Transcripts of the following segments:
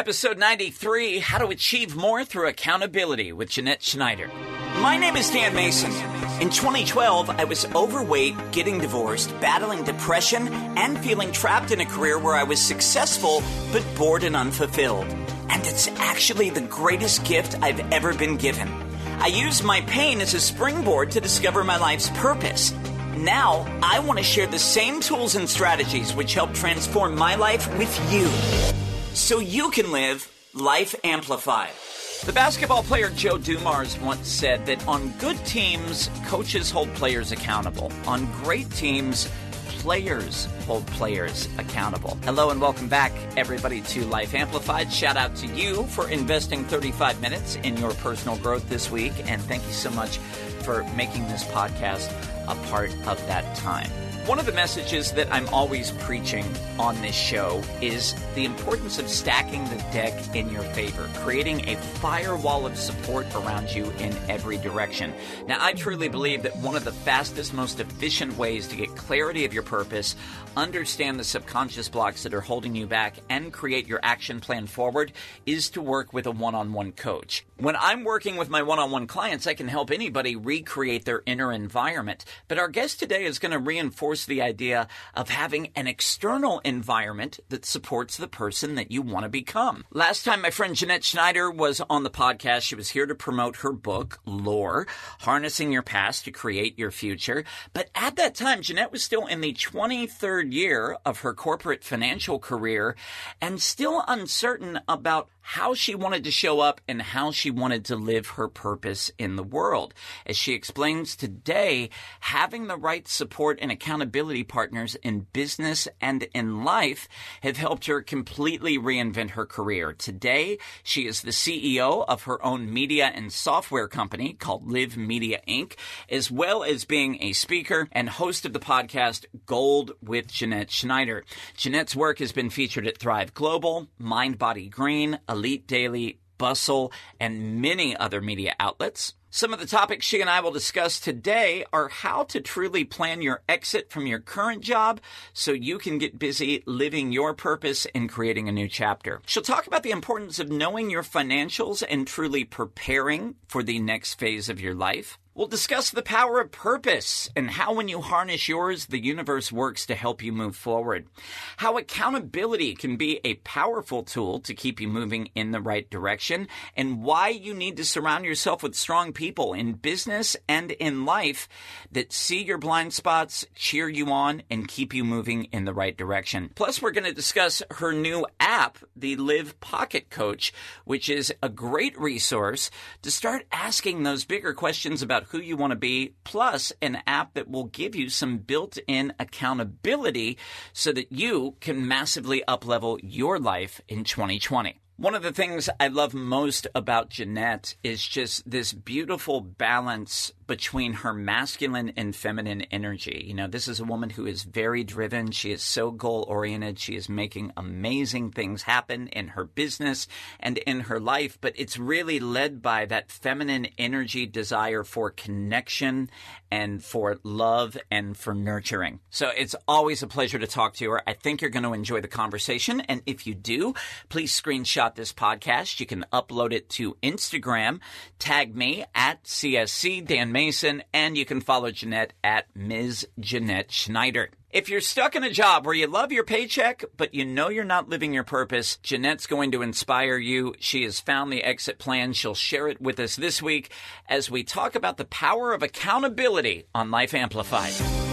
episode 93, How to Achieve More Through Accountability with Jeanette Schneider. My name is Dan Mason. In 2012, I was overweight, getting divorced, battling depression, and feeling trapped in a career where I was successful but bored and unfulfilled. And it's actually the greatest gift I've ever been given. I used my pain as a springboard to discover my life's purpose. Now, I want to share the same tools and strategies which help transform my life with you, so you can live Life Amplified. The basketball player Joe Dumars once said that on good teams, coaches hold players accountable. On great teams, players hold players accountable. Hello and welcome back, everybody, to Life Amplified. Shout out to you for investing 35 minutes in your personal growth this week, and thank you so much for making this podcast a part of that time. One of the messages that I'm always preaching on this show is the importance of stacking the deck in your favor, creating a firewall of support around you in every direction. Now, I truly believe that one of the fastest, most efficient ways to get clarity of your purpose, understand the subconscious blocks that are holding you back, and create your action plan forward is to work with a one-on-one coach. When I'm working with my one-on-one clients, I can help anybody recreate their inner environment. But our guest today is going to reinforce the idea of having an external environment that supports the person that you want to become. Last time my friend Jeanette Schneider was on the podcast, she was here to promote her book, Lore, Harnessing Your Past to Create Your Future. But at that time, Jeanette was still in the 23rd year of her corporate financial career and still uncertain about how she wanted to show up and how she wanted to live her purpose in the world. As she explains today, having the right support and accountability partners in business and in life have helped her completely reinvent her career. Today, she is the CEO of her own media and software company called Live Media Inc., as well as being a speaker and host of the podcast Gold with Jeanette Schneider. Jeanette's work has been featured at Thrive Global, Mind Body Green, Elite Daily, Bustle, and many other media outlets. Some of the topics she and I will discuss today are how to truly plan your exit from your current job so you can get busy living your purpose and creating a new chapter. She'll talk about the importance of knowing your financials and truly preparing for the next phase of your life. We'll discuss the power of purpose and how when you harness yours, the universe works to help you move forward. How accountability can be a powerful tool to keep you moving in the right direction, and why you need to surround yourself with strong people in business and in life that see your blind spots, cheer you on, and keep you moving in the right direction. Plus, we're going to discuss her new app, the Live Pocket Coach, which is a great resource to start asking those bigger questions about who you want to be, plus an app that will give you some built-in accountability so that you can massively up-level your life in 2020. One of the things I love most about Jeanette is just this beautiful balance between her masculine and feminine energy. You know, this is a woman who is very driven. She is so goal-oriented. She is making amazing things happen in her business and in her life, but it's really led by that feminine energy desire for connection and for love and for nurturing. So it's always a pleasure to talk to her. I think you're going to enjoy the conversation, and if you do, please screenshot this podcast. You can upload it to Instagram, tag me at CSC Dan Mason, and you can follow Jeanette at Ms. Jeanette Schneider. If you're stuck in a job where you love your paycheck, but you know you're not living your purpose, Jeanette's going to inspire you. She has found the exit plan. She'll share it with us this week as we talk about the power of accountability on Life Amplified.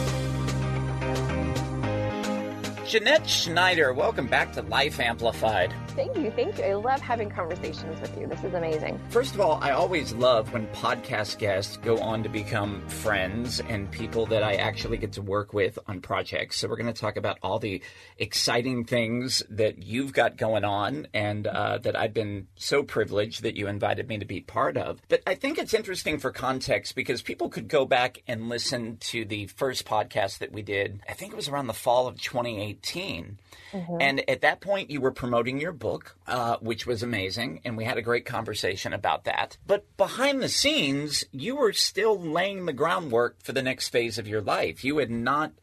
Jeanette Schneider, welcome back to Life Amplified. Thank you. I love having conversations with you. This is amazing. First of all, I always love when podcast guests go on to become friends and people that I actually get to work with on projects. So we're going to talk about all the exciting things that you've got going on and that I've been so privileged that you invited me to be part of. But I think it's interesting for context because people could go back and listen to the first podcast that we did. I think it was around the fall of 2018. Mm-hmm. And at that point, you were promoting your book, which was amazing. And we had a great conversation about that. But behind the scenes, you were still laying the groundwork for the next phase of your life. You had not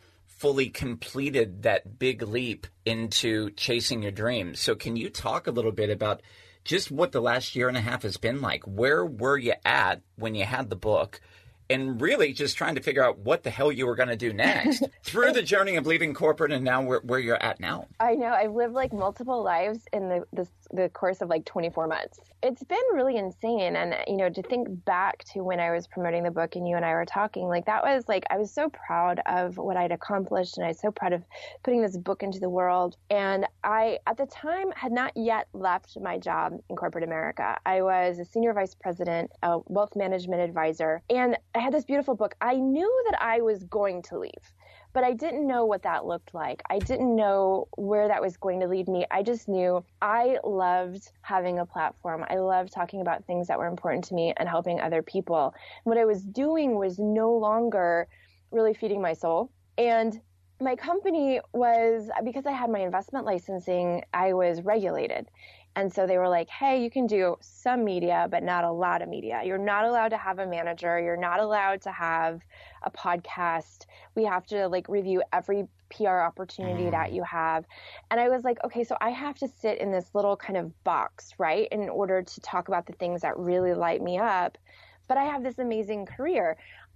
fully completed that big leap into chasing your dreams. So can you talk a little bit about just what the last year and a half has been like? Where were you at when you had the book? And really just trying to figure out what the hell you were going to do next through the journey of leaving corporate and now where you're at now. I know. I've lived like multiple lives in the course of like 24 months. It's been really insane. And, you know, to think back to when I was promoting the book and you and I were talking, like that was like, I was so proud of what I'd accomplished. And I was so proud of putting this book into the world. And I, at the time, had not yet left my job in corporate America. I was a senior vice president, a wealth management advisor, and I had this beautiful book. I knew that I was going to leave, but I didn't know what that looked like. I didn't know where that was going to lead me. I just knew I loved having a platform. I loved talking about things that were important to me and helping other people. What I was doing was no longer really feeding my soul. And my company was, because I had my investment licensing, I was regulated. And so they were like, hey, you can do some media, but not a lot of media. You're not allowed to have a manager. You're not allowed to have a podcast. We have to like review every PR opportunity that you have. And I was like, okay, so I have to sit in this little kind of box, right, in order to talk about the things that really light me up. But I have this amazing career.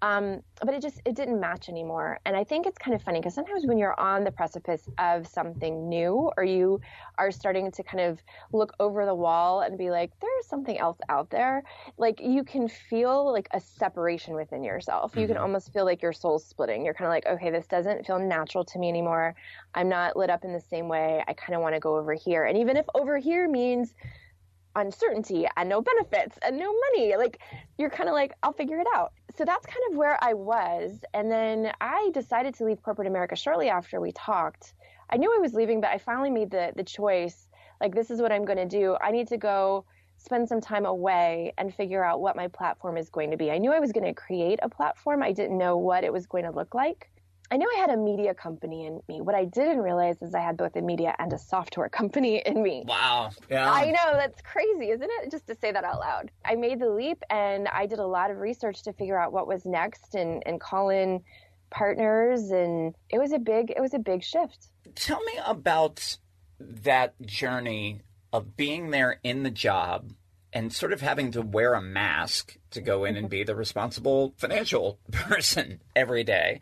But it didn't match anymore. And I think it's kind of funny because sometimes when you're on the precipice of something new, or you are starting to kind of look over the wall and be like, there's something else out there, like you can feel like a separation within yourself. You can almost feel like your soul's splitting. You're kind of like, okay, this doesn't feel natural to me anymore. I'm not lit up in the same way. I kind of want to go over here. And even if over here means uncertainty and no benefits and no money, like you're kind of like, I'll figure it out. So that's kind of where I was. And then I decided to leave corporate America shortly after we talked. I knew I was leaving, but I finally made the choice, like, this is what I'm going to do. I need to go spend some time away and figure out what my platform is going to be. I knew I was going to create a platform. I didn't know what it was going to look like. I knew I had a media company in me. What I didn't realize is I had both a media and a software company in me. Wow. Yeah. I know, that's crazy, isn't it? Just to say that out loud. I made the leap and I did a lot of research to figure out what was next and call in partners. And it was a big shift. Tell me about that journey of being there in the job and sort of having to wear a mask to go in and be the responsible financial person every day.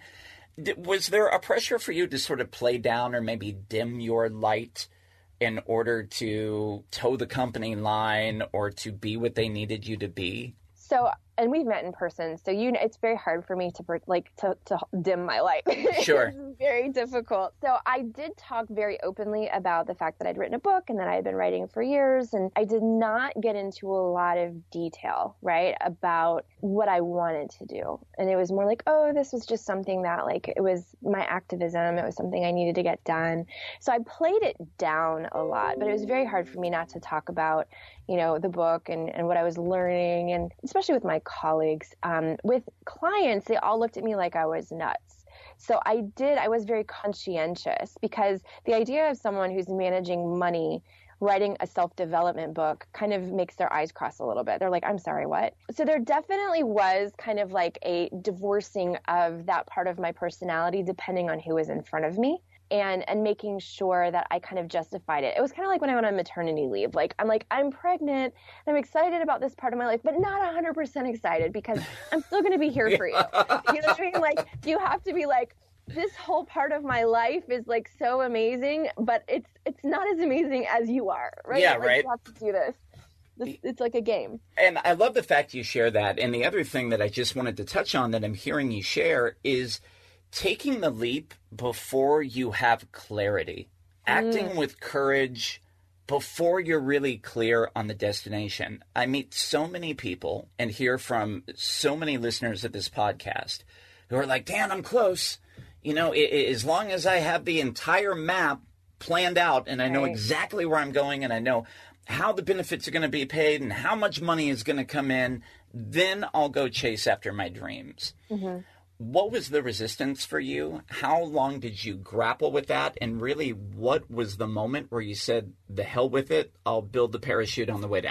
Was there a pressure for you to sort of play down or maybe dim your light in order to toe the company line or to be what they needed you to be? So, and we've met in person, so it's very hard for me to dim my light. Sure. It's very difficult. So I did talk very openly about the fact that I'd written a book and that I had been writing for years, and I did not get into a lot of detail, right, about what I wanted to do. And it was more like, oh, this was just something that, like, it was my activism. It was something I needed to get done. So I played it down a lot, but it was very hard for me not to talk about, you know, the book and what I was learning, and especially with my colleagues. With clients, they all looked at me like I was nuts. So I was very conscientious, because the idea of someone who's managing money writing a self-development book kind of makes their eyes cross a little bit. They're like, I'm sorry, what? So there definitely was kind of like a divorcing of that part of my personality depending on who was in front of me. And making sure that I kind of justified it. It was kind of like when I went on maternity leave. Like, I'm pregnant, and I'm excited about this part of my life, but not 100% excited because I'm still going to be here for you. You know what I mean? Like, you have to be like, this whole part of my life is like so amazing, but it's not as amazing as you are, right? Yeah, like, right. You have to do this. It's like a game. And I love the fact you share that. And the other thing that I just wanted to touch on that I'm hearing you share is taking the leap before you have clarity, acting with courage before you're really clear on the destination. I meet so many people and hear from so many listeners of this podcast who are like, Dan, I'm close. You know, as long as I have the entire map planned out and I know exactly where I'm going and I know how the benefits are going to be paid and how much money is going to come in, then I'll go chase after my dreams. Mm-hmm. What was the resistance for you? How long did you grapple with that? And really, what was the moment where you said, the hell with it, I'll build the parachute on the way down?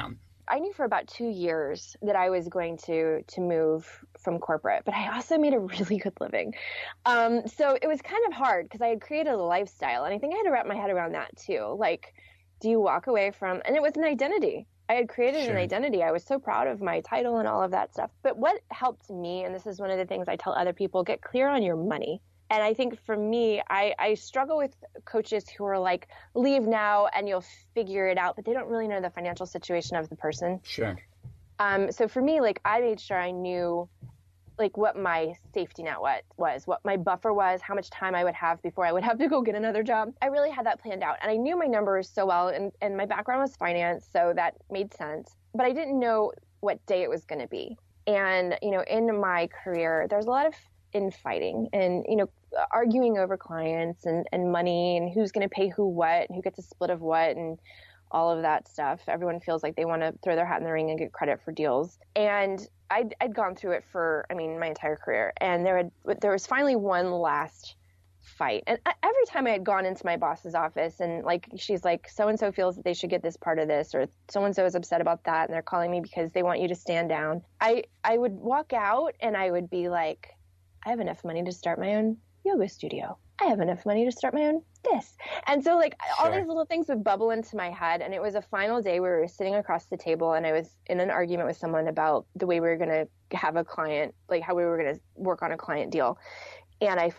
I knew for about 2 years that I was going to move from corporate, but I also made a really good living. So it was kind of hard because I had created a lifestyle, and I think I had to wrap my head around that too. Like, do you walk away from, and it was an identity. I had created an identity. I was so proud of my title and all of that stuff. But what helped me, and this is one of the things I tell other people, get clear on your money. And I think for me, I struggle with coaches who are like, leave now and you'll figure it out, but they don't really know the financial situation of the person. Sure. So for me, like, I made sure I knew like what my safety net was, what my buffer was, how much time I would have before I would have to go get another job. I really had that planned out. And I knew my numbers so well, and my background was finance, so that made sense. But I didn't know what day it was going to be. And, you know, in my career, there's a lot of infighting and, you know, arguing over clients and money and who's going to pay who what and who gets a split of what and all of that stuff. Everyone feels like they want to throw their hat in the ring and get credit for deals. And I'd gone through it for, my entire career. And there was finally one last fight. And every time I had gone into my boss's office and like, she's like, so-and-so feels that they should get this part of this, or so-and-so is upset about that, and they're calling me because they want you to stand down. I would walk out and I would be like, I have enough money to start my own yoga studio. I have enough money to start my own this. And so like all these little things would bubble into my head. And it was a final day where we were sitting across the table and I was in an argument with someone about the way we were going to have a client, like how we were going to work on a client deal. And I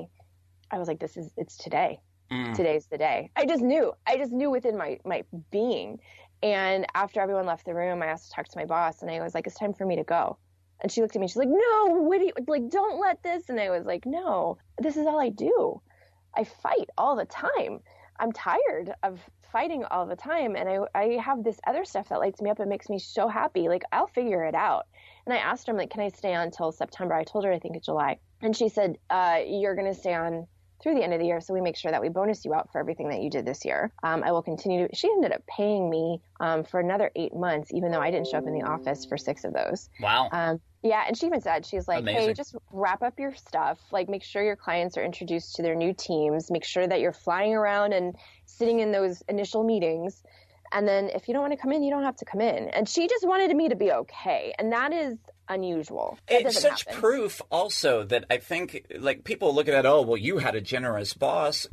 was like, it's today. Today's the day. I just knew within my being. And after everyone left the room, I asked to talk to my boss and I was like, it's time for me to go. And she looked at me, she's like, no, what do you, like, don't let this. And I was like, no, this is all I do. I fight all the time. I'm tired of fighting all the time. And I have this other stuff that lights me up and makes me so happy. Like, I'll figure it out. And I asked her, I'm like, can I stay on until September? I told her, I think it's July. And she said, you're going to stay on through the end of the year, so we make sure that we bonus you out for everything that you did this year. I will continue to, she ended up paying me for another 8 months, even though I didn't show up in the office for 6 of those. Wow. Yeah, and she even said, she's like, Amazing. Hey, just wrap up your stuff. Like, make sure your clients are introduced to their new teams. Make sure that you're flying around and sitting in those initial meetings. And then if you don't want to come in, you don't have to come in. And she just wanted me to be okay. And that is unusual. It's such proof also that I think, like, people look at that, oh, well, you had a generous boss.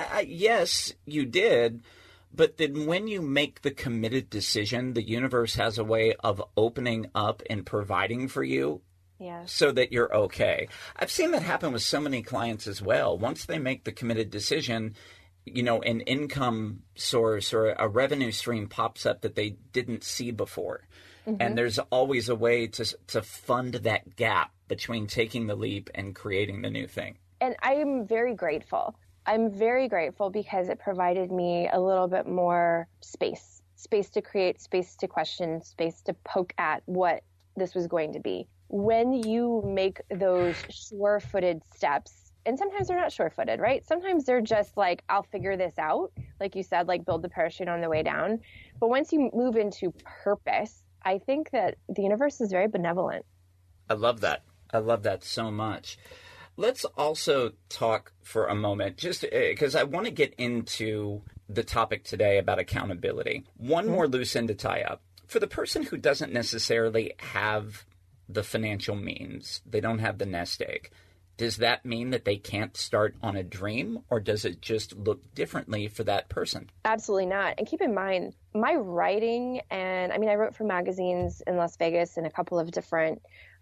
Yes, you did. But then when you make the committed decision, the universe has a way of opening up and providing for you so that you're okay. I've seen that happen with so many clients as well. Once they make the committed decision, you know, an income source or a revenue stream pops up that they didn't see before. Mm-hmm. And there's always a way to fund that gap between taking the leap and creating the new thing. And I am very grateful. I'm very grateful because it provided me a little bit more space to create, space to question, space to poke at what this was going to be. When you make those sure-footed steps, and sometimes they're not sure-footed, right? Sometimes they're just like, I'll figure this out. Like you said, like build the parachute on the way down. But once you move into purpose, I think that the universe is very benevolent. I love that. I love that so much. Let's also talk for a moment, just because I want to get into the topic today about accountability. One more loose end to tie up. For the person who doesn't necessarily have the financial means, they don't have the nest egg, does that mean that they can't start on a dream, or does it just look differently for that person? Absolutely not. And keep in mind, my writing, and I wrote for magazines in Las Vegas and a couple of different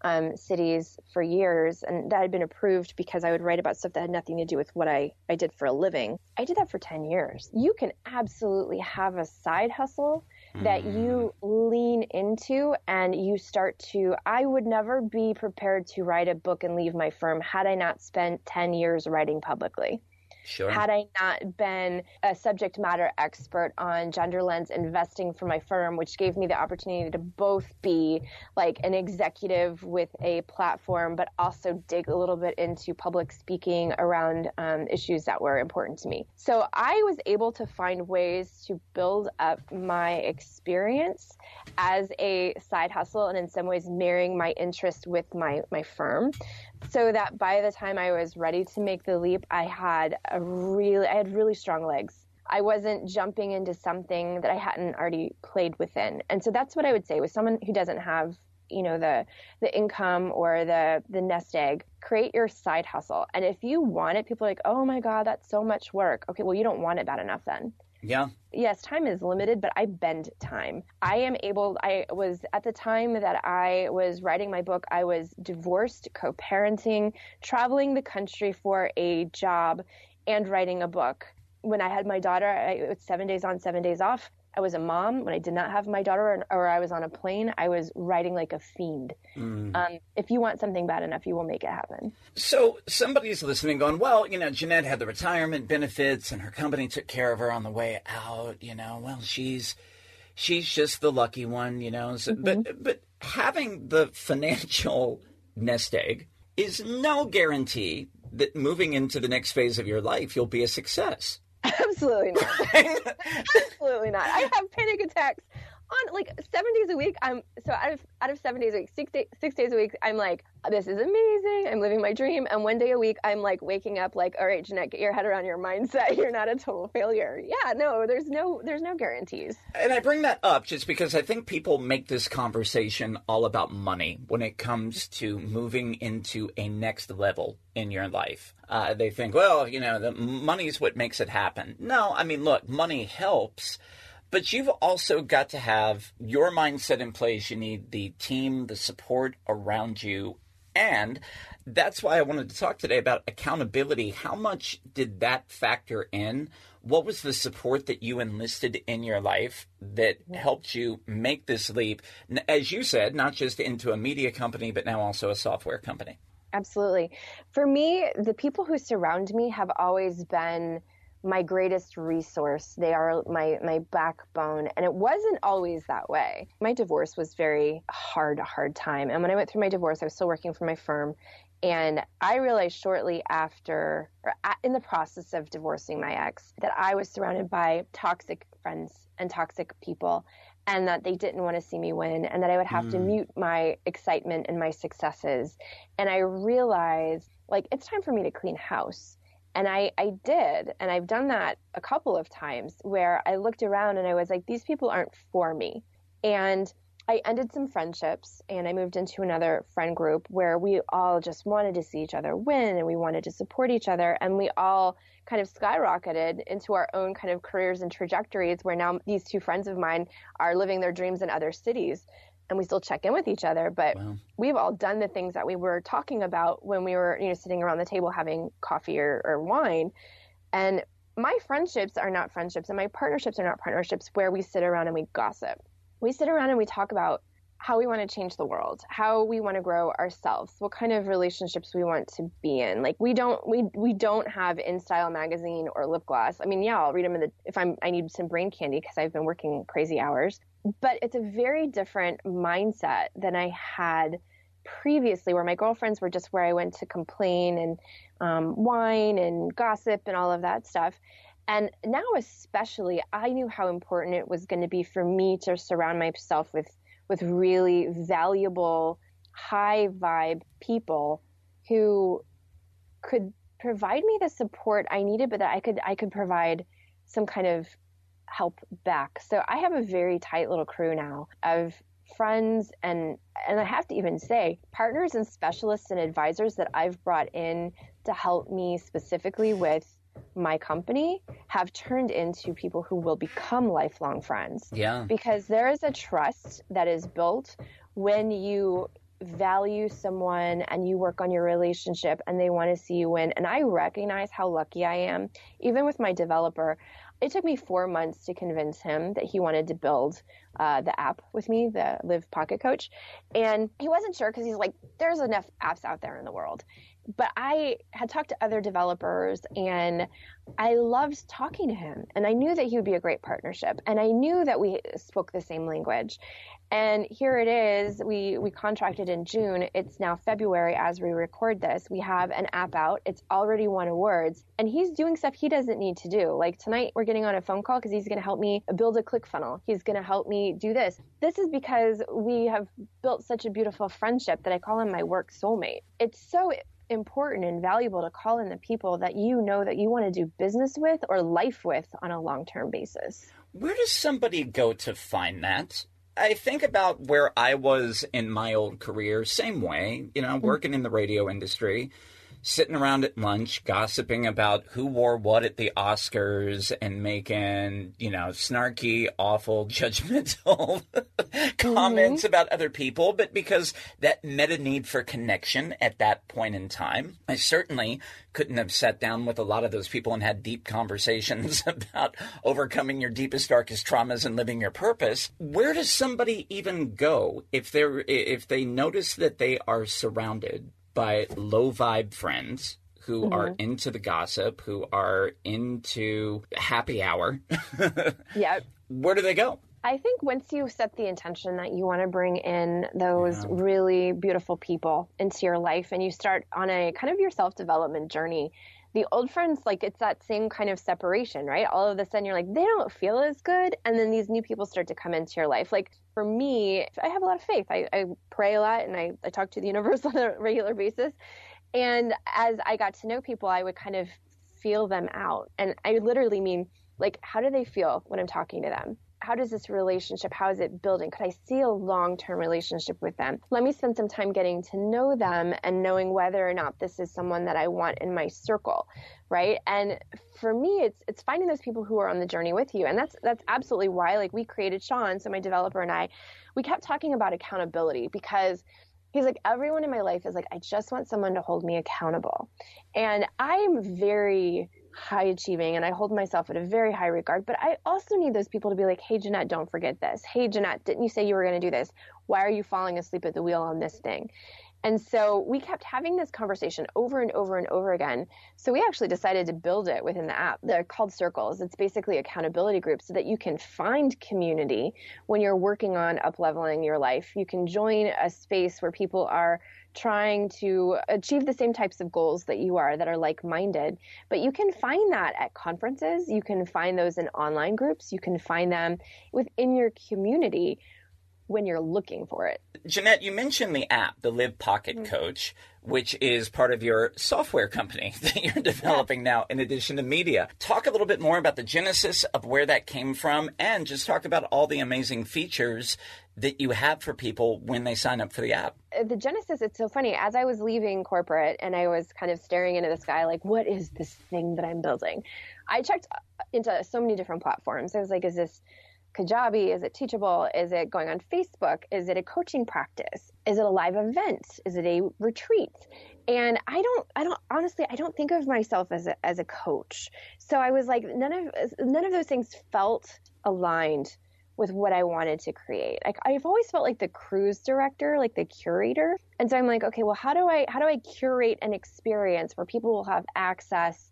cities for years, and that had been approved because I would write about stuff that had nothing to do with what I did for a living. I did that for 10 years. You can absolutely have a side hustle that you lean into and you start to, I would never be prepared to write a book and leave my firm had I not spent 10 years writing publicly. Sure. Had I not been a subject matter expert on gender lens investing for my firm, which gave me the opportunity to both be like an executive with a platform, but also dig a little bit into public speaking around issues that were important to me. So I was able to find ways to build up my experience as a side hustle and in some ways marrying my interest with my firm, so that by the time I was ready to make the leap, I had really strong legs. I wasn't jumping into something that I hadn't already played within. And so that's what I would say with someone who doesn't have, the income or the nest egg. Create your side hustle. And if you want it, people are like, oh my God, that's so much work. Okay, well, you don't want it bad enough then. Yeah. Yes, time is limited, but I bend time. I was at the time that I was writing my book, I was divorced, co-parenting, traveling the country for a job, and writing a book. When I had my daughter, it was 7 days on, 7 days off. I was a mom. When I did not have my daughter or I was on a plane, I was writing like a fiend. If you want something bad enough, you will make it happen. So somebody's listening going, well, Jeanette had the retirement benefits and her company took care of her on the way out. Well, she's just the lucky one, So, but having the financial nest egg is no guarantee that moving into the next phase of your life, you'll be a success. Absolutely not. Absolutely not. I have panic attacks on like 7 days a week. So out of 7 days a week, 6 days a week, I'm like, this is amazing. I'm living my dream. And 1 day a week, I'm like waking up like, all right, Jeanette, get your head around your mindset. You're not a total failure. Yeah, no, there's no guarantees. And I bring that up just because I think people make this conversation all about money when it comes to moving into a next level in your life. They think, well, the money is what makes it happen. No, I mean, look, money helps. But you've also got to have your mindset in place. You need the team, the support around you. And that's why I wanted to talk today about accountability. How much did that factor in? What was the support that you enlisted in your life that helped you make this leap? As you said, not just into a media company, but now also a software company. Absolutely. For me, the people who surround me have always been my greatest resource. They are my backbone. And it wasn't always that way. My divorce was very hard time. And when I went through my divorce, I was still working for my firm. And I realized shortly after, in the process of divorcing my ex, that I was surrounded by toxic friends and toxic people, and that they didn't want to see me win, and that I would have to mute my excitement and my successes. And I realized, like, it's time for me to clean house. And I did, and I've done that a couple of times where I looked around and I was like, these people aren't for me. And I ended some friendships and I moved into another friend group where we all just wanted to see each other win and we wanted to support each other. And we all kind of skyrocketed into our own kind of careers and trajectories where now these two friends of mine are living their dreams in other cities. And we still check in with each other, but we've all done the things that we were talking about when we were, sitting around the table having coffee or wine. And my friendships are not friendships, and my partnerships are not partnerships where we sit around and we gossip. We sit around and we talk about how we want to change the world, how we want to grow ourselves, what kind of relationships we want to be in. Like we don't have InStyle magazine or lip gloss. I mean, yeah, I'll read them if I need some brain candy because I've been working crazy hours. But it's a very different mindset than I had previously, where my girlfriends were just where I went to complain and whine and gossip and all of that stuff. And now especially, I knew how important it was going to be for me to surround myself with really valuable, high vibe people who could provide me the support I needed, but that I could provide some kind of help back. So I have a very tight little crew now of friends and I have to even say partners and specialists and advisors that I've brought in to help me specifically with my company have turned into people who will become lifelong friends. Yeah. Because there is a trust that is built when you value someone and you work on your relationship and they want to see you win. And I recognize how lucky I am. Even with my developer, it took me 4 months to convince him that he wanted to build the app with me, the Live Pocket Coach. And he wasn't sure because he's like, there's enough apps out there in the world. But I had talked to other developers and I loved talking to him. And I knew that he would be a great partnership. And I knew that we spoke the same language. And here it is. We contracted in June. It's now February as we record this. We have an app out. It's already won awards. And he's doing stuff he doesn't need to do. Like tonight, we're getting on a phone call because he's going to help me build a ClickFunnels. He's going to help me do this. This is because we have built such a beautiful friendship that I call him my work soulmate. It's so important and valuable to call in the people that you know that you want to do business with or life with on a long-term basis. Where does somebody go to find that? I think about where I was in my old career, same way, working in the radio industry, sitting around at lunch, gossiping about who wore what at the Oscars and making, snarky, awful, judgmental comments about other people. But because that meta need for connection at that point in time, I certainly couldn't have sat down with a lot of those people and had deep conversations about overcoming your deepest, darkest traumas and living your purpose. Where does somebody even go if they notice that they are surrounded by low vibe friends who are into the gossip, who are into happy hour? Yep. Where do they go? I think once you set the intention that you want to bring in those really beautiful people into your life and you start on a kind of your self-development journey, the old friends, like it's that same kind of separation, right? All of a sudden you're like, they don't feel as good. And then these new people start to come into your life. Like for me, I have a lot of faith. I pray a lot and I talk to the universe on a regular basis. And as I got to know people, I would kind of feel them out. And I literally mean, like, how do they feel when I'm talking to them? How does this relationship, how is it building? Could I see a long-term relationship with them? Let me spend some time getting to know them and knowing whether or not this is someone that I want in my circle, right? And for me, it's finding those people who are on the journey with you. And that's absolutely why, like, we created Sean, so my developer and I, we kept talking about accountability because he's like, everyone in my life is like, I just want someone to hold me accountable. And I'm very high achieving and I hold myself at a very high regard, but I also need those people to be like, hey, Jeanette, don't forget this. Hey, Jeanette, didn't you say you were going to do this? Why are you falling asleep at the wheel on this thing? And so we kept having this conversation over and over and over again. So we actually decided to build it within the app. They're called circles. It's basically accountability groups so that you can find community when you're working on up-leveling your life. You can join a space where people are trying to achieve the same types of goals that you are, that are like-minded. But you can find that at conferences. You can find those in online groups. You can find them within your community when you're looking for it. Jeanette, you mentioned the app, the Live Pocket Coach, which is part of your software company that you're developing now in addition to media. Talk a little bit more about the genesis of where that came from and just talk about all the amazing features that you have for people when they sign up for the app. The genesis, it's so funny. As I was leaving corporate and I was kind of staring into the sky, like, what is this thing that I'm building? I checked into so many different platforms. I was like, is this Kajabi? Is it Teachable? Is it going on Facebook? Is it a coaching practice? Is it a live event? Is it a retreat? And I don't honestly, I don't think of myself as a coach. So I was like, none of those things felt aligned with what I wanted to create. Like I've always felt like the cruise director, like the curator. And so I'm like, okay, well, how do I curate an experience where people will have access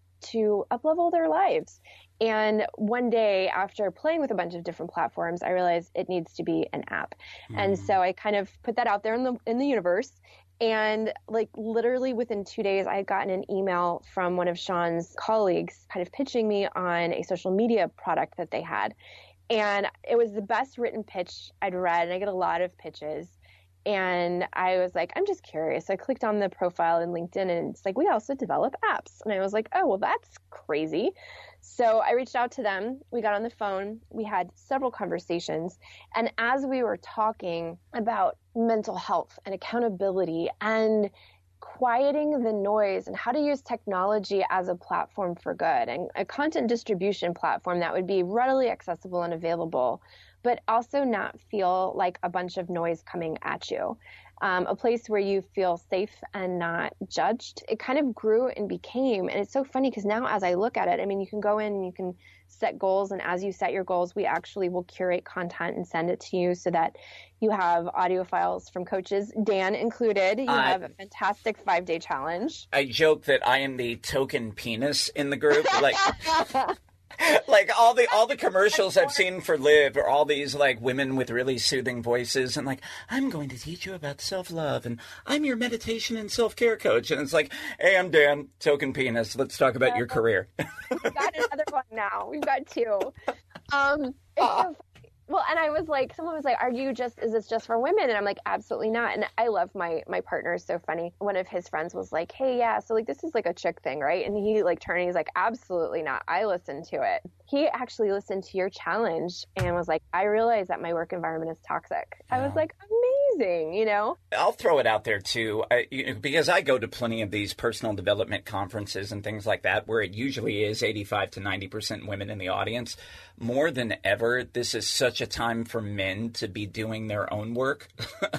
to up-level their lives? And one day after playing with a bunch of different platforms, I realized it needs to be an app. And so I kind of put that out there in the universe. And like literally within 2 days, I had gotten an email from one of Sean's colleagues kind of pitching me on a social media product that they had. And it was the best written pitch I'd read. And I get a lot of pitches. And I was like, I'm just curious. So I clicked on the profile in LinkedIn and it's like, we also develop apps. And I was like, oh, well, that's crazy. So I reached out to them. We got on the phone. We had several conversations. And as we were talking about mental health and accountability and quieting the noise and how to use technology as a platform for good and a content distribution platform that would be readily accessible and available, but also not feel like a bunch of noise coming at you. A place where you feel safe and not judged. It kind of grew and became, and it's so funny because now as I look at it, I mean, you can go in and you can set goals, and as you set your goals, we actually will curate content and send it to you so that you have audio files from coaches, Dan included. You have a fantastic 5-day challenge. I joke that I am the token penis in the group. Like all the commercials I've seen for Live are all these like women with really soothing voices and like, I'm going to teach you about self-love and I'm your meditation and self-care coach. And it's like, hey, I'm Dan, token penis. Let's talk about your career. We've got another one now. We've got two. It's so funny. Well, and I was like, someone was like, is this just for women? And I'm like, absolutely not. And I love my partner is so funny. One of his friends was like, hey, yeah, so like, this is like a chick thing, right? And he like turned and he's like, absolutely not. I listened to it. He actually listened to your challenge and was like, I realize that my work environment is toxic. I was like, amazing, you know? I'll throw it out there too, because I go to plenty of these personal development conferences and things like that, where it usually is 85 to 90% women in the audience. More than ever, this is such a time for men to be doing their own work.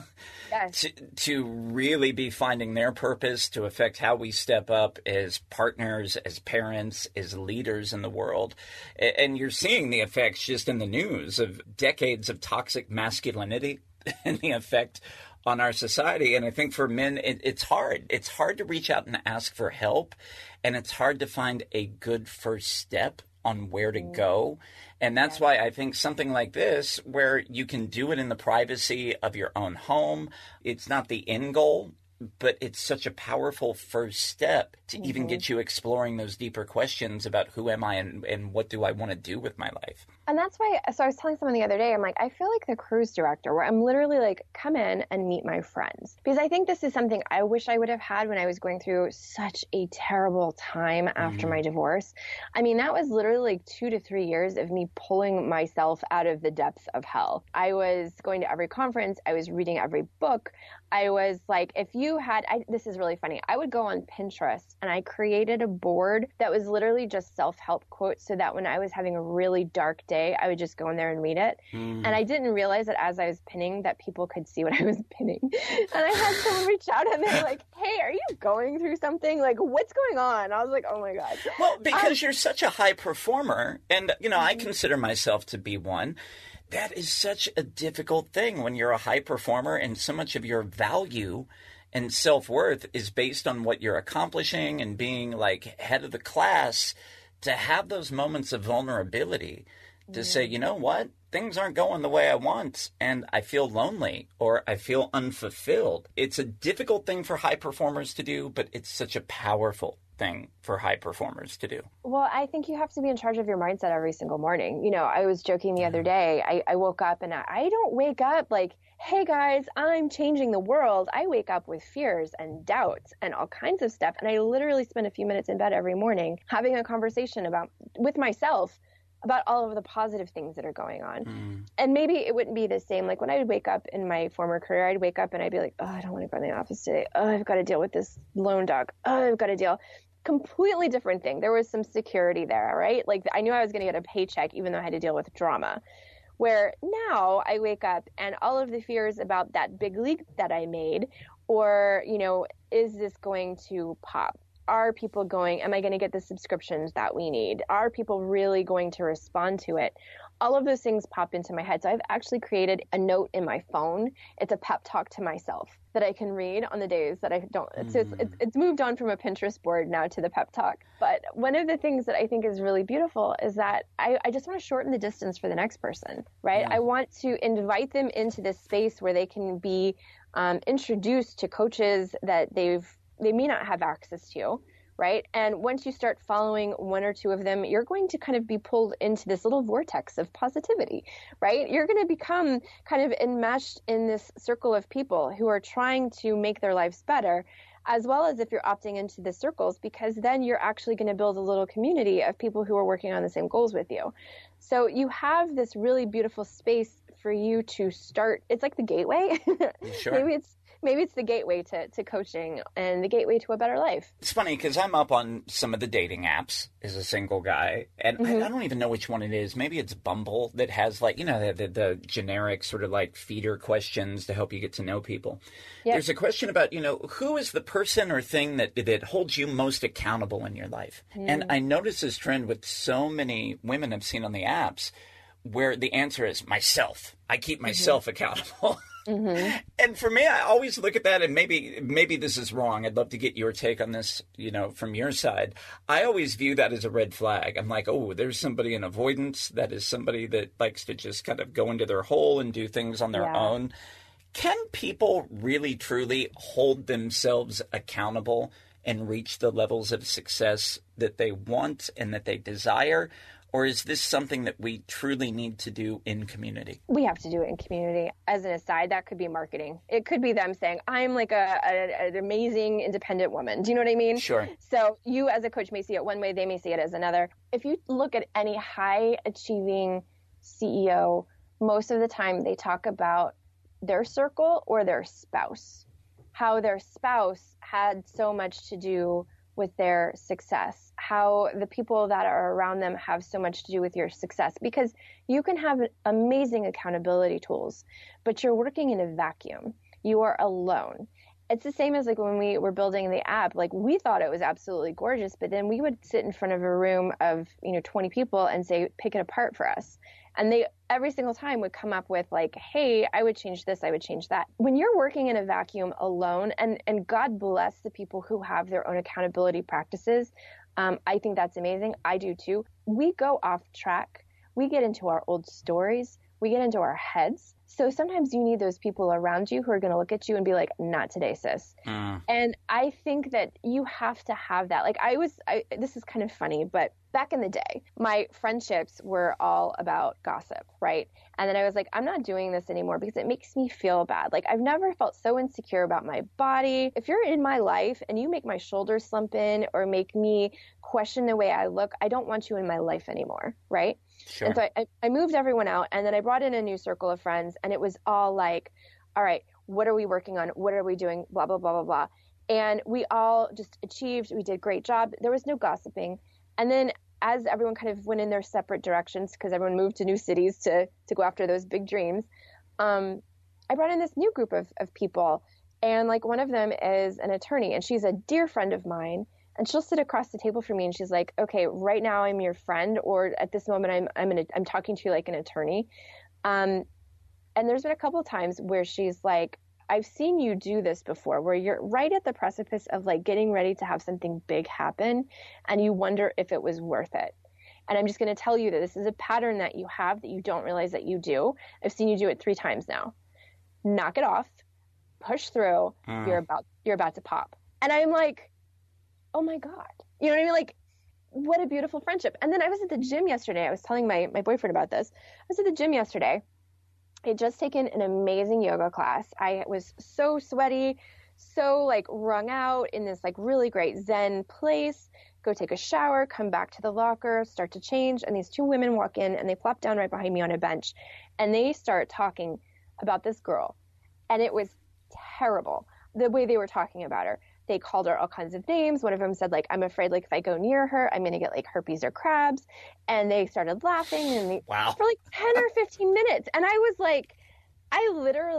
Yes. to really be finding their purpose, to affect how we step up as partners, as parents, as leaders in the world. And you're seeing the effects just in the news of decades of toxic masculinity and the effect on our society. And I think for men, it's hard. It's hard to reach out and ask for help. And it's hard to find a good first step on where to go. And that's why I think something like this, where you can do it in the privacy of your own home, it's not the end goal, but it's such a powerful first step to even get you exploring those deeper questions about who am I and what do I want to do with my life. And that's why, so I was telling someone the other day, I'm like, I feel like the cruise director where I'm literally like, come in and meet my friends. Because I think this is something I wish I would have had when I was going through such a terrible time after my divorce. I mean, that was literally like 2 to 3 years of me pulling myself out of the depths of hell. I was going to every conference. I was reading every book. I was like, if you had, this is really funny. I would go on Pinterest and I created a board that was literally just self-help quotes so that when I was having a really dark day, I would just go in there and read it. And I didn't realize that as I was pinning that people could see what I was pinning. And I had someone reach out and they're like, hey, are you going through something? Like, what's going on? I was like, oh my God. Well, because you're such a high performer, and, I consider myself to be one. That is such a difficult thing when you're a high performer and so much of your value and self-worth is based on what you're accomplishing and being like head of the class. To have those moments of vulnerability to say, you know what, things aren't going the way I want and I feel lonely or I feel unfulfilled. It's a difficult thing for high performers to do, but it's such a powerful thing for high performers to do. Well, I think you have to be in charge of your mindset every single morning. I was joking the other day. I woke up and I don't wake up like, hey guys, I'm changing the world. I wake up with fears and doubts and all kinds of stuff. And I literally spend a few minutes in bed every morning having a conversation with myself about all of the positive things that are going on. And maybe it wouldn't be the same. Like when I would wake up in my former career, I'd wake up and I'd be like, oh, I don't want to go in the office today. Oh, I've got to deal with this loan dog. Oh, I've got to deal. Completely different thing. There was some security there, right? Like I knew I was going to get a paycheck even though I had to deal with drama. Where now I wake up and all of the fears about that big leap that I made, or, is this going to pop? Are people am I going to get the subscriptions that we need? Are people really going to respond to it? All of those things pop into my head. So I've actually created a note in my phone. It's a pep talk to myself that I can read on the days that I don't. So it's moved on from a Pinterest board now to the pep talk. But one of the things that I think is really beautiful is that I just want to shorten the distance for the next person, right? I want to invite them into this space where they can be introduced to coaches that they may not have access to, right? And once you start following one or two of them, you're going to kind of be pulled into this little vortex of positivity, right? You're going to become kind of enmeshed in this circle of people who are trying to make their lives better, as well as if you're opting into the circles, because then you're actually going to build a little community of people who are working on the same goals with you. So you have this really beautiful space for you to start. It's like the gateway. Sure. Maybe it's the gateway to coaching and the gateway to a better life. It's funny because I'm up on some of the dating apps as a single guy, and I don't even know which one it is. Maybe it's Bumble that has like, the generic sort of like feeder questions to help you get to know people. Yep. There's a question about, who is the person or thing that holds you most accountable in your life? And I notice this trend with so many women I've seen on the apps where the answer is myself. I keep myself accountable. And for me, I always look at that, and maybe this is wrong. I'd love to get your take on this, from your side. I always view that as a red flag. I'm like, oh, there's somebody in avoidance. That is somebody that likes to just kind of go into their hole and do things on their own. Can people really, truly hold themselves accountable and reach the levels of success that they want and that they desire? Or is this something that we truly need to do in community? We have to do it in community. As an aside, that could be marketing. It could be them saying, I'm like an amazing independent woman. Do you know what I mean? Sure. So you as a coach may see it one way, they may see it as another. If you look at any high achieving CEO, most of the time they talk about their circle or their spouse, how their spouse had so much to do with their success, how the people that are around them have so much to do with your success, because you can have amazing accountability tools, but you're working in a vacuum. You are alone. It's the same as like when we were building the app, like we thought it was absolutely gorgeous, but then we would sit in front of a room of, 20 people and say, pick it apart for us. And they every single time would come up with like, hey, I would change this, I would change that. When you're working in a vacuum alone, and God bless the people who have their own accountability practices, I think that's amazing. I do too. We go off track. We get into our old stories. We get into our heads. So sometimes you need those people around you who are going to look at you and be like, not today, sis. And I think that you have to have that. Like this is kind of funny, but back in the day, my friendships were all about gossip, right? And then I was like, I'm not doing this anymore because it makes me feel bad. Like I've never felt so insecure about my body. If you're in my life and you make my shoulders slump in or make me question the way I look, I don't want you in my life anymore, right? Sure. And so I moved everyone out, and then I brought in a new circle of friends, and it was all like, all right, what are we working on? What are we doing? Blah, blah, blah, blah, blah. And we all just achieved. We did a great job. There was no gossiping. And then as everyone kind of went in their separate directions, because everyone moved to new cities to go after those big dreams, I brought in this new group of people. And like one of them is an attorney, and she's a dear friend of mine. And she'll sit across the table from me and she's like, okay, right now I'm your friend, or at this moment I'm talking to you like an attorney. And there's been a couple of times where she's like, I've seen you do this before, where you're right at the precipice of like getting ready to have something big happen and you wonder if it was worth it. And I'm just going to tell you that this is a pattern that you have that you don't realize that you do. I've seen you do it 3 times now. Knock it off, push through. You're about to pop. And I'm like, oh my God. You know what I mean? Like, what a beautiful friendship. And then I was at the gym yesterday. I was telling my boyfriend about this. I was at the gym yesterday. I had just taken an amazing yoga class. I was so sweaty, so like wrung out in this like really great Zen place. Go take a shower, come back to the locker, start to change. And these 2 women walk in and they plop down right behind me on a bench. And they start talking about this girl. And it was terrible, the way they were talking about her. They called her all kinds of names. One of them said, like, I'm afraid, like, if I go near her, I'm going to get, like, herpes or crabs. And they started laughing and for, like, 10 or 15 minutes. And I was like, I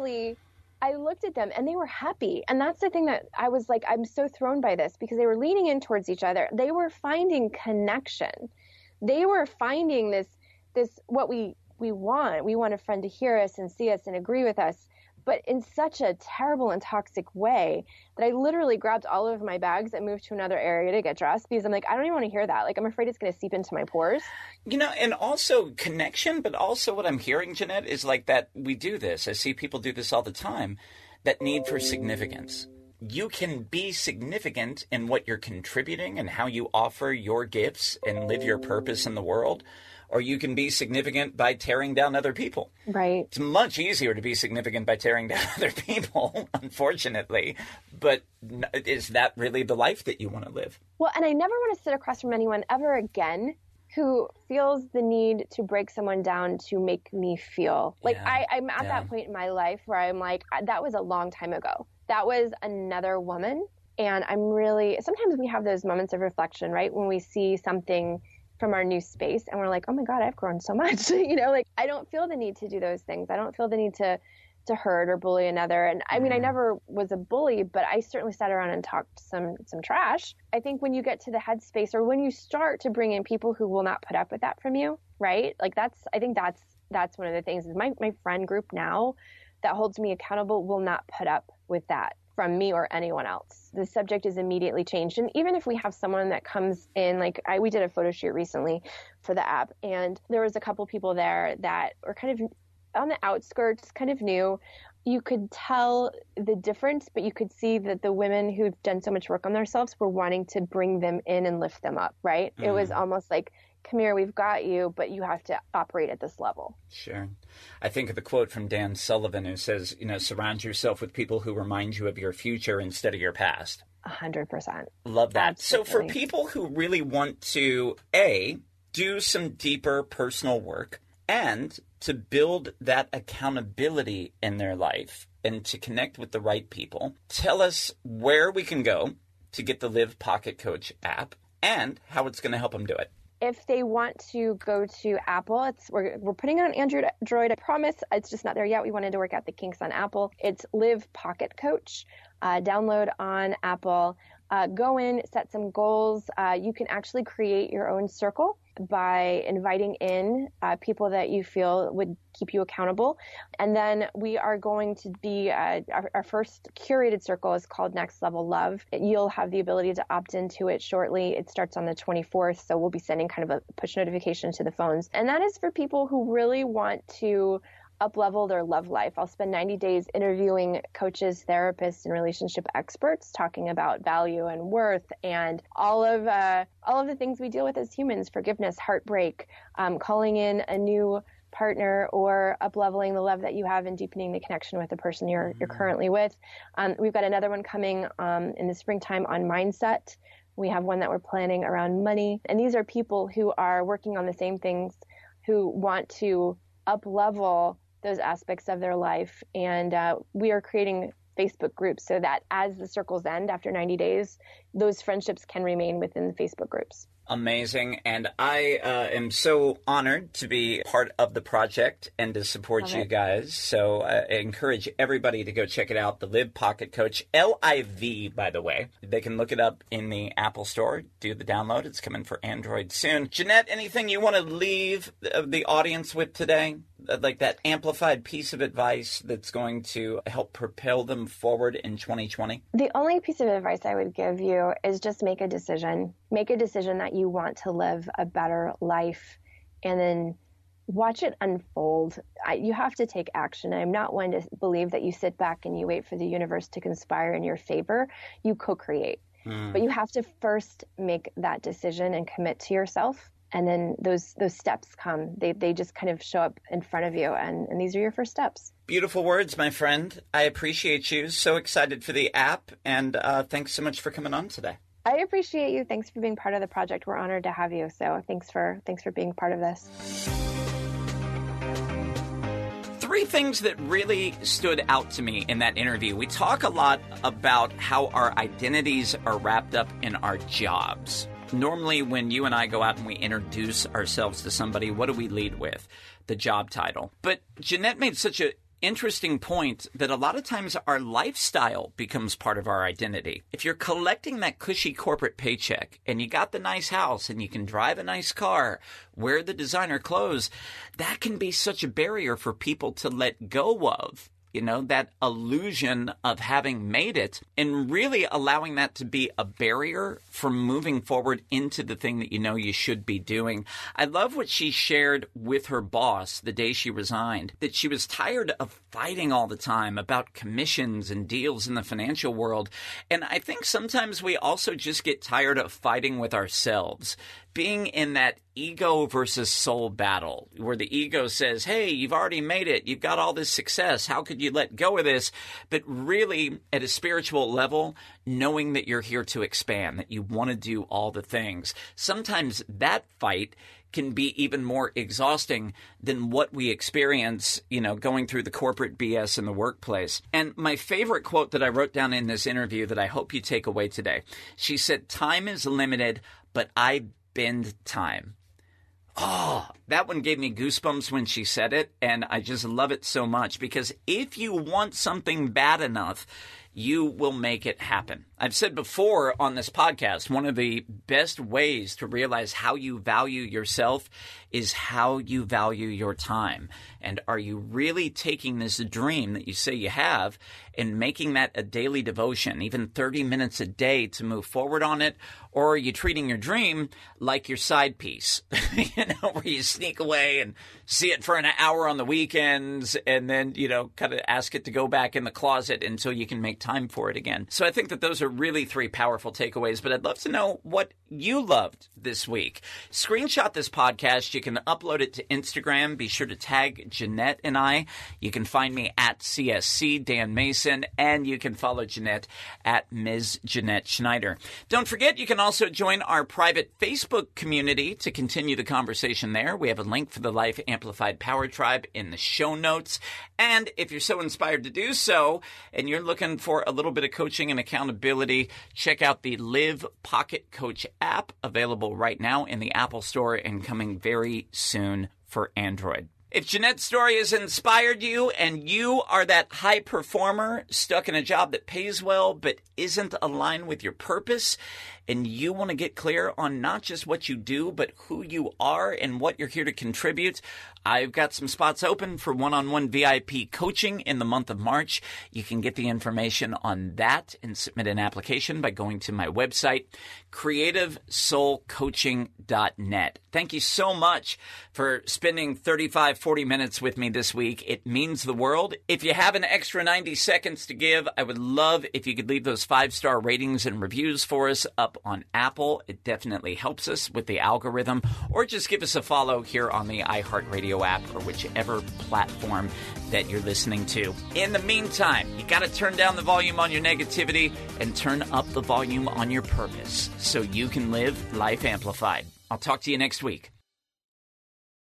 looked at them and they were happy. And that's the thing that I was like, I'm so thrown by this, because they were leaning in towards each other. They were finding connection. They were finding this what we want. We want a friend to hear us and see us and agree with us, but in such a terrible and toxic way that I literally grabbed all of my bags and moved to another area to get dressed, because I'm like, I don't even want to hear that. Like, I'm afraid it's going to seep into my pores. And also connection, but also what I'm hearing, Jeanette, is like that we do this. I see people do this all the time, that need for significance. You can be significant in what you're contributing and how you offer your gifts and live your purpose in the world. Or you can be significant by tearing down other people. Right. It's much easier to be significant by tearing down other people, unfortunately. But is that really the life that you want to live? Well, and I never want to sit across from anyone ever again who feels the need to break someone down to make me feel. Like, I'm at that point in my life where I'm like, that was a long time ago. That was another woman. And sometimes we have those moments of reflection, right? When we see something from our new space and we're like, oh my God, I've grown so much. Like, I don't feel the need to do those things. I don't feel the need to hurt or bully another. And I mean, I never was a bully, but I certainly sat around and talked some trash. I think when you get to the headspace, or when you start to bring in people who will not put up with that from you, right? Like I think that's one of the things is my friend group now that holds me accountable will not put up with that from me or anyone else. The subject is immediately changed. And even if we have someone that comes in, like we did a photo shoot recently for the app, and there was a couple people there that were kind of on the outskirts, kind of new. You could tell the difference, but you could see that the women who've done so much work on themselves were wanting to bring them in and lift them up, right? Mm. It was almost like, come here, we've got you, but you have to operate at this level. Sure. I think of the quote from Dan Sullivan who says, surround yourself with people who remind you of your future instead of your past. 100%. Love that. Absolutely. So for people who really want to, A, do some deeper personal work and to build that accountability in their life and to connect with the right people, tell us where we can go to get the Live Pocket Coach app and how it's going to help them do it. If they want to go to Apple, we're putting it on Android. I promise it's just not there yet. We wanted to work out the kinks on Apple. It's Live Pocket Coach. Download on Apple. Go in, set some goals. You can actually create your own circle by inviting in people that you feel would keep you accountable. And then we are going to be, our first curated circle is called Next Level Love. You'll have the ability to opt into it shortly. It starts on the 24th, so we'll be sending kind of a push notification to the phones. And that is for people who really want to up-level their love life. I'll spend 90 days interviewing coaches, therapists, and relationship experts talking about value and worth and all of the things we deal with as humans: forgiveness, heartbreak, calling in a new partner, or up-leveling the love that you have and deepening the connection with the person you're currently with. We've got another one coming in the springtime on mindset. We have one that we're planning around money. And these are people who are working on the same things, who want to up-level those aspects of their life. And we are creating Facebook groups so that as the circles end after 90 days, those friendships can remain within the Facebook groups. Amazing. And I am so honored to be part of the project and to support you guys. So I encourage everybody to go check it out. The Live Pocket Coach, LIV, by the way. They can look it up in the Apple Store. Do the download. It's coming for Android soon. Jeanette, anything you want to leave the audience with today? Like that amplified piece of advice that's going to help propel them forward in 2020? The only piece of advice I would give you is just make a decision. Make a decision that you want to live a better life, and then watch it unfold. You have to take action. I'm not one to believe that you sit back and you wait for the universe to conspire in your favor. You co-create. But you have to first make that decision and commit to yourself. And then those steps come. They just kind of show up in front of you, and these are your first steps. Beautiful words, my friend. I appreciate you. So excited for the app, and thanks so much for coming on today. I appreciate you. Thanks for being part of the project. We're honored to have you. So thanks for being part of this. 3 things that really stood out to me in that interview. We talk a lot about how our identities are wrapped up in our jobs. Normally, when you and I go out and we introduce ourselves to somebody, what do we lead with? The job title. But Jeanette made such an interesting point that a lot of times our lifestyle becomes part of our identity. If you're collecting that cushy corporate paycheck and you got the nice house and you can drive a nice car, wear the designer clothes, that can be such a barrier for people to let go of. That illusion of having made it, and really allowing that to be a barrier for moving forward into the thing that you should be doing. I love what she shared with her boss the day she resigned, that she was tired of fighting all the time about commissions and deals in the financial world. And I think sometimes we also just get tired of fighting with ourselves. Being in that ego versus soul battle where the ego says, hey, you've already made it. You've got all this success. How could you let go of this? But really, at a spiritual level, knowing that you're here to expand, that you want to do all the things. Sometimes that fight can be even more exhausting than what we experience, going through the corporate BS in the workplace. And my favorite quote that I wrote down in this interview that I hope you take away today, she said, time is limited, but I bend time. Oh, that one gave me goosebumps when she said it, and I just love it so much, because if you want something bad enough, you will make it happen. I've said before on this podcast, one of the best ways to realize how you value yourself is how you value your time. And are you really taking this dream that you say you have and making that a daily devotion, even 30 minutes a day to move forward on it? Or are you treating your dream like your side piece, where you sneak away and see it for an hour on the weekends and then, kind of ask it to go back in the closet until you can make time for it again. So I think that those are really 3 powerful takeaways, but I'd love to know what you loved this week. Screenshot this podcast. You can upload it to Instagram. Be sure to tag Jeanette and I. You can find me at CSC Dan Mason, and you can follow Jeanette at Ms. Jeanette Schneider. Don't forget, you can also join our private Facebook community to continue the conversation there. We have a link for the Life Amplified Power Tribe in the show notes. And if you're so inspired to do so, and you're looking for a little bit of coaching and accountability, check out the Live Pocket Coach app, available right now in the Apple Store and coming very soon for Android. If Jeanette's story has inspired you and you are that high performer stuck in a job that pays well but isn't aligned with your purpose, and you want to get clear on not just what you do, but who you are and what you're here to contribute, I've got some spots open for one-on-one VIP coaching in the month of March. You can get the information on that and submit an application by going to my website, creativesoulcoaching.net. Thank you so much for spending 40 minutes with me this week. It means the world. If you have an extra 90 seconds to give, I would love if you could leave those 5-star ratings and reviews for us up on Apple. It definitely helps us with the algorithm. Or just give us a follow here on the iHeartRadio app or whichever platform that you're listening to. In the meantime, you got to turn down the volume on your negativity and turn up the volume on your purpose so you can live life amplified. I'll talk to you next week.